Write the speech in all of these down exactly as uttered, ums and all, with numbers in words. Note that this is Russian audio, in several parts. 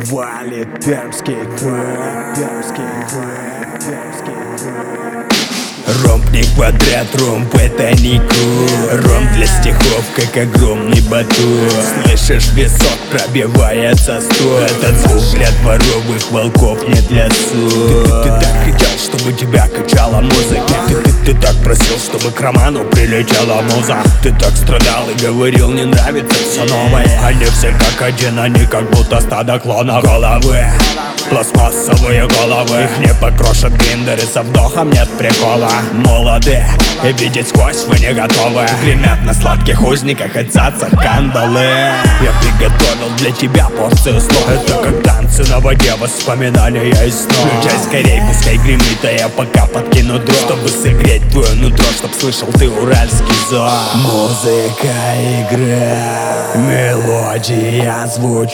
Валит пермский квак, пермский квак, пермский квак. Ромб не квадрат, ромб это не круг. Ромб для стихов, как огромный батут. Слышишь, висок пробивается сто. Этот звук для дворовых волков, не для суд. Ты, ты, ты так хотел, чтобы тебя качала музыка. Ты, ты, ты так просил, чтобы к роману прилетела муза. Ты так страдал и говорил, не нравится все новое. Они все как один, они как будто стадо клонов. Головы, пластмассовые головы, их не покрошат гриндеры, со вдохом нет прикола. Молоды, и видеть сквозь вы не готовы. Гремят на сладких узниках и цацах кандалы. Я приготовил для тебя порцию слов. Это как танцы на воде, воспоминания и снов. Включай скорей, пускай гремит, а я пока подкину дров, чтобы согреть твое нутро, чтоб слышал ты уральский зов. Музыка играет, мелодия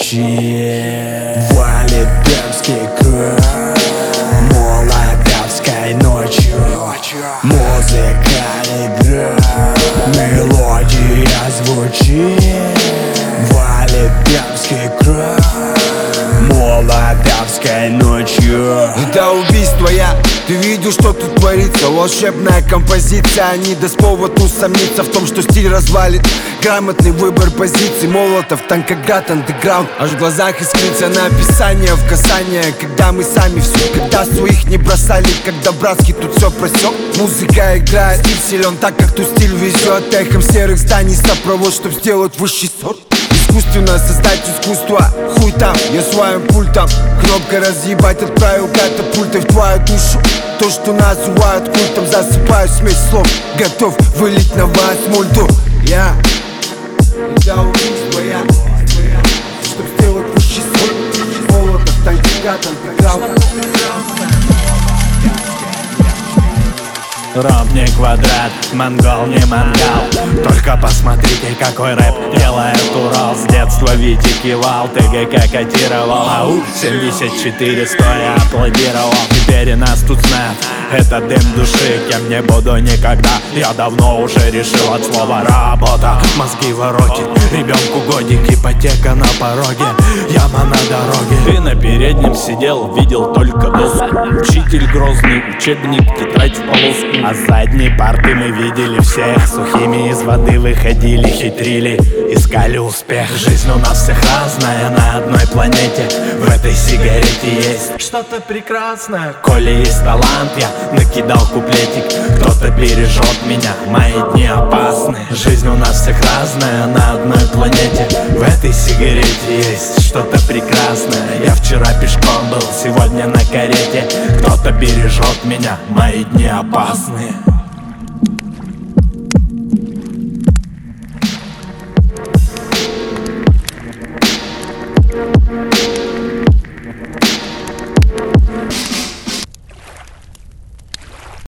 звучит. Валит пермский квак, молодецкой ночью. Музыка играет, мелодия звучит. Валит пермский квак, молодецкой ночью. Это убийство я, ты видел, что тут творится. Волшебная композиция, не даст повод усомниться в том, что стиль развалит. Грамотный выбор позиций, Молотов, Танкоград, андеграунд. Аж в глазах искрится написание в касание. Когда мы сами все, когда своих не бросали, когда братский тут все просек. Музыка играет, стиль силен, так как тут стиль везет. Эхом серых зданий сопровод, чтоб сделать высший сорт. Искусственно создать искусство, хуй там, я своим пультом. Кнопкой разъебать отправил катапультой в твою душу. То, что называют культом, засыпаю смесь слов. Готов вылить на вас мульту. Я, это убийство я, чтоб сделать высший сорт. Молотов, Танкоград, андеграунд. Ромб не квадрат, монгол не мангал. Только посмотрите, какой рэп делает Урал. С детства Витя кивал, ТГК котировал. Ау, семьдесят четыре стоя аплодировал. Теперь и нас тут знают, это дым души. Кем не буду никогда, я давно уже решил от слова работа. Мозги воротит, ребенку годик, ипотека на пороге, яма на дороге. Ты на переднем сидел, видел только доску. Учитель грозный, учебник, тетрадь в полоску. А с задней парты мы видели всех. Сухими из воды выходили, хитрили, искали успех. Жизнь у нас всех разная на одной планете. В этой сигарете есть что-то прекрасное. Коли есть талант, я накидал куплетик. Кто-то бережет меня, мои дни опасны. Жизнь у нас всех разная на одной планете. В этой сигарете есть что-то прекрасное. Я вчера пешком был, сегодня на карете. Кто-то бережет меня, мои дни опасны.